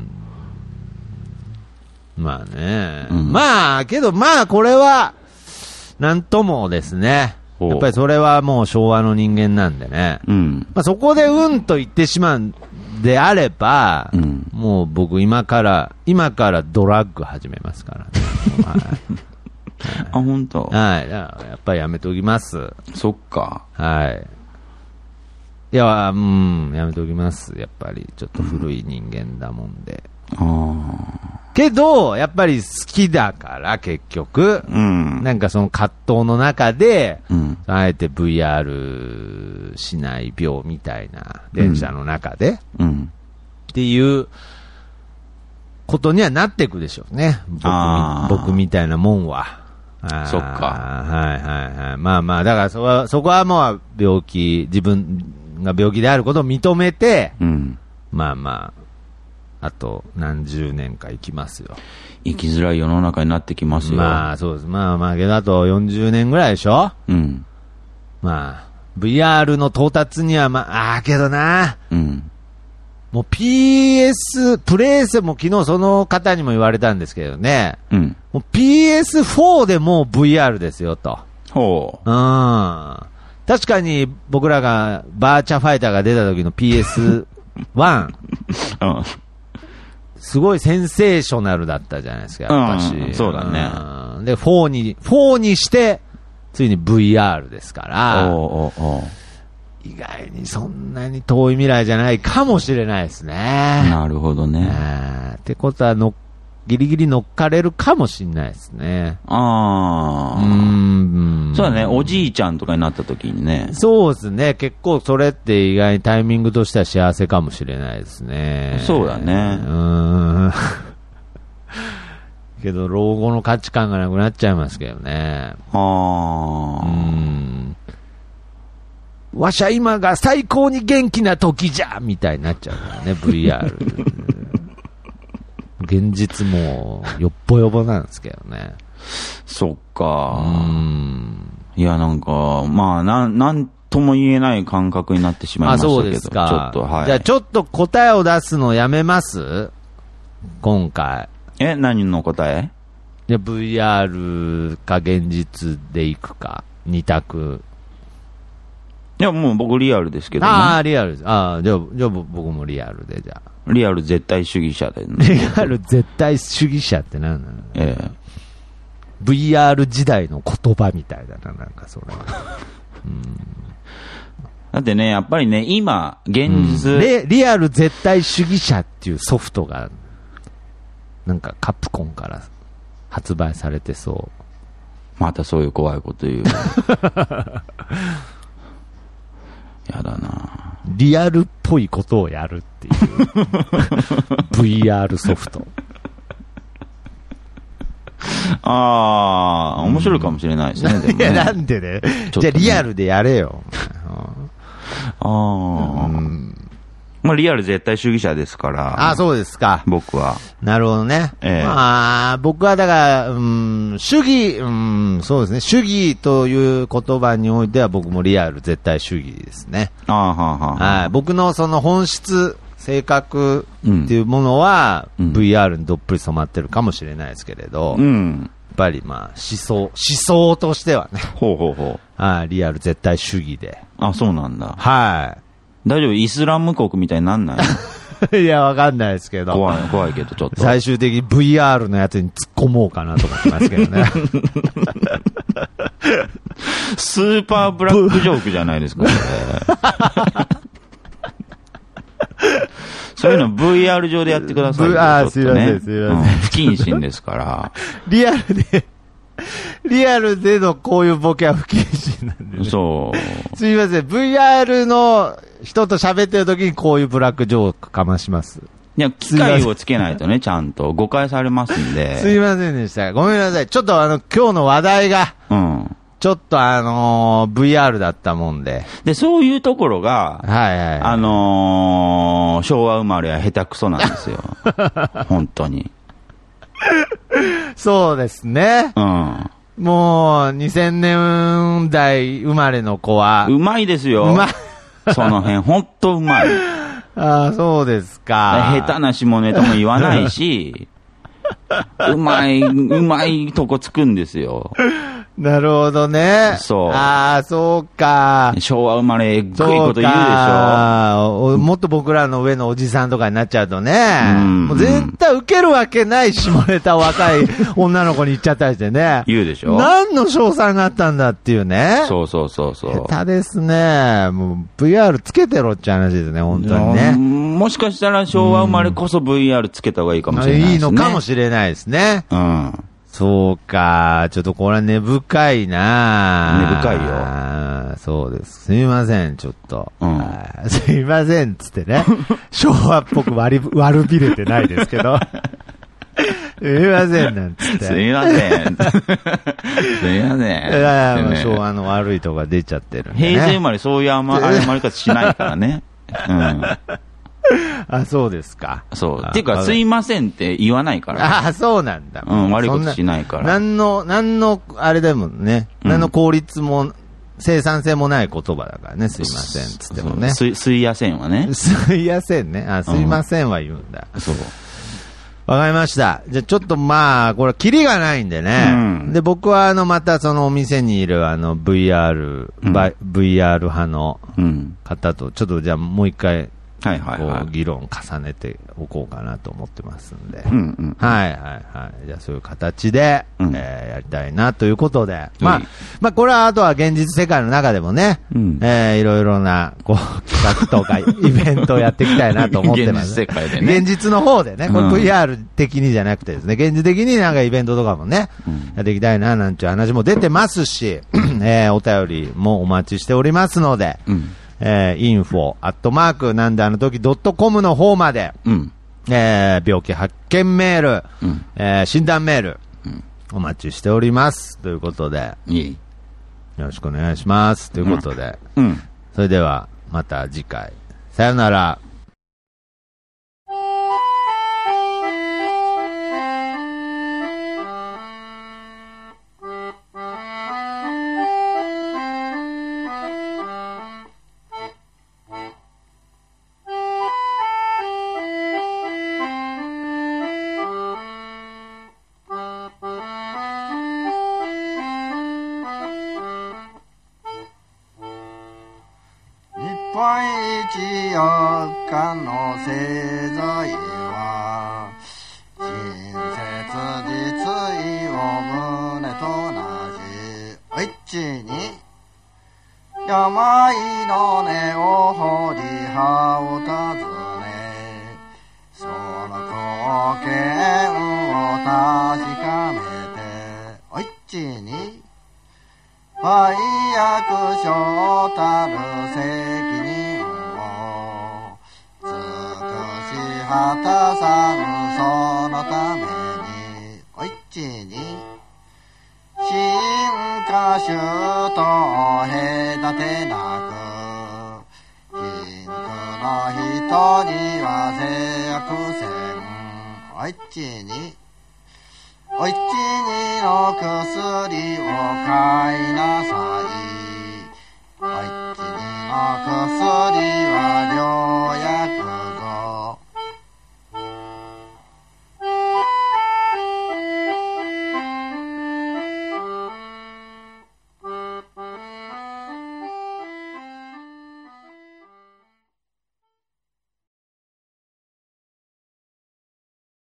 うん、まあね、うん。まあ、けどまあこれは、なんともですね。やっぱりそれはもう昭和の人間なんでね。うん、まあ、そこでうんと言ってしまうんであれば、うん、もう僕今から、今からドラッグ始めますからね。はいあ、本当。 はい。やっぱりやめておきます。 そっか。 はい。いや、うん、やめておきます。やっぱり、ちょっと古い人間だもんで。うん、あけど、やっぱり好きだから、結局。うん、なんかその葛藤の中で、うん、あえて ブイアール しない病みたいな、電車の中で、うん、っていうことにはなっていくでしょうね。僕み、僕みたいなもんは。 そっか。 はいはいはい。まあまあ、だからそこは、そこはもう病気、自分が病気であることを認めて、うん、まあまあ、あと何十年か生きますよ。 生きづらい世の中になってきますよ。 まあそうです。まあまあ、けどあとよんじゅうねんぐらいでしょ？うん。まあ、ブイアール の到達にはまあ、ああ、けどな。うん。もう ピーエス、プレイスも昨日その方にも言われたんですけどね。うん。もう ピーエスフォー でもう ブイアール ですよと。ほう。うん。確かに僕らがバーチャファイターが出た時の ピーエスワン。うん。すごいセンセーショナルだったじゃないですか、やっぱし。 うん、そうだね。 うん。で、フォーに、フォーにして、ついに ブイアール ですから。おうおうおう。意外にそんなに遠い未来じゃないかもしれないですね。 なるほどね。 ってことはの、ギリギリ乗っかれるかもしれないですね。ああ。うん。そうだね。おじいちゃんとかになった時にね。 そうですね。結構それって意外にタイミングとしては幸せかもしれないですね。 そうだね。うん。 けど老後の価値観がなくなっちゃいますけどね。ああ。うん。わしゃ今が最高に元気な時じゃみたいになっちゃうからね、ブイアール。 現実もよっぽよぼなんですけどね。 そっか。うん。いや、なんか、まあ、なん、なんとも言えない感覚になってしまいましたけど。あ、そうですか。ちょっと、はい。 じゃあ、ちょっと答えを出すのやめます今回。 え、何の答え？ いや、ブイアール か現実でいくか、二択。 いや、もう僕リアルですけどね。 ああ、リアル。ああ、じゃあ、じゃあ僕もリアルで、じゃあ。 リアル絶対主義者で、 ね。リアル絶対主義者って何なの？ええ。ブイアール 時代の言葉みたいだな、なんかそれ。うん、 だってね、やっぱりね、今、現実、うんリ。リアル絶対主義者っていうソフトが、なんかカプコンから発売されてそう。 またそういう怖いこと言う。やだな。 リアルっぽいことをやるっていう。ブイアール ソフト。 ああ、面白いかもしれないですね。うん、でもねいや、なんでね。ねじゃあリアルでやれよ。 ああ、うん。まあリアル絶対主義者ですから。 あ、そうですか。 僕は。 なるほどね。ええ、まあ、僕はだから、うん、主義、うん、そうですね。主義という言葉においては僕もリアル絶対主義ですね。 ああ、はあ、はあ。 はい。僕のその本質、性格っていうものは、うん、ブイアール にどっぷり染まってるかもしれないですけれど、うん、やっぱりまあ思想、思想としてはね。 ほうほうほう。 ああ、リアル絶対主義で。 あ、そうなんだ。 はい。 大丈夫？イスラム国みたいになんないの？いや、わかんないですけど。 怖い、怖いけど、ちょっと。 最終的に ブイアール のやつに突っ込もうかなと思ってますけどね。 スーパーブラックジョークじゃないですか、そういうの ブイアール 上でやってください、ね。 ああ、すいません、すいません。 不謹慎ですから。 リアルで、リアルでのこういうボケは不謹慎なんで、ね。 そう。 すいません。ブイアール の人と喋ってる時にこういうブラックジョークかまします。 いや、機械をつけないとね、ちゃんと誤解されますんで。 すいませんでした。ごめんなさい。ちょっとあの、今日の話題が、うん。ちょっとあのー、ブイアール だったもんで。 で、そういうところが、はいはい、はい、あのー、昭和生まれは下手くそなんですよ。本当に。 そうですね。うん。もう、にせんねんだい生まれの子は。 うまいですよ。うまい。その辺、本当うまい。 ああ、そうですか。 下手な下ネタも言わないし、うまい、うまいとこつくんですよ。 なるほどね。そう。ああ、そうか。 昭和生まれ、えぐいこと言うでしょ。 もっと僕らの上のおじさんとかになっちゃうとね。うん、もう絶対受けるわけない下ネタを若い女の子に言っちゃったりしてね。 言うでしょ。 何の賞賛があったんだっていうね。 そうそうそうそう。 下手ですね。もう ブイアール つけてろって話ですね、本当にね。 もしかしたら昭和生まれこそ ブイアール つけた方がいいかもしれないですね。いいのかもしれないですね。うん。そうか。ちょっとこれは根深いな。 根深いよ。そうです。すみません、ちょっと。うん、すみません、つってね。昭和っぽく割り、悪びれてないですけど。すみません、なんつって。 すみません。すみません。いやいや、もう昭和の悪いとこが出ちゃってるんで、ね。 平成生まれそういう謝り方しないからね。うん。 あ、そうですか。 そう。っていうか、すいませんって言わないから。 あ、そうなんだ。 うん、悪いことしないから。 なんの、なんの、あれだもんね。うん、なんの効率も、生産性もない言葉だからね、すいません、つってもね。 す、すいやせんはね。 すいやせんね。あ、すいませんは言うんだ。うん、そう。わかりました。じゃあちょっとまあ、これ、キリがないんでね。うん、で、僕はあの、またそのお店にいるあの、ブイアール、うん、ブイアール 派の方と、ちょっとじゃあもう一回、はいはいはい、こう議論重ねておこうかなと思ってますんで、うんうんうん、はいはいはい、じゃあそういう形で、うんえー、やりたいなということで、まあ、まあこれはあとは現実世界の中でもね、うんえー、いろいろなこう企画とかイベントをやっていきたいなと思ってます、 現実世界でね、 現実の方でね、これ ブイアール 的にじゃなくてですね、現実的になんかイベントとかもね、うん、やっていきたいななんていう話も出てますし、えー、お便りもお待ちしておりますので。うんえー、インフォ、アットマーク、なんであの時ドットコムの方まで、うんえー、病気発見メール、うんえー、診断メール、うん、お待ちしております。ということで、いいよろしくお願いします。ということで、うんうん、それではまた次回。さよなら。 今日よっかの製材は親切実意を胸と同じお一に病の根を掘り葉を尋ねその貢献を確かめてお一に売約所たる責任を尽くし果たさぬそのためにお一に進化種と隔てなく貧苦の人には制約せんお一にお一にの薬を買いなさいお一にの薬は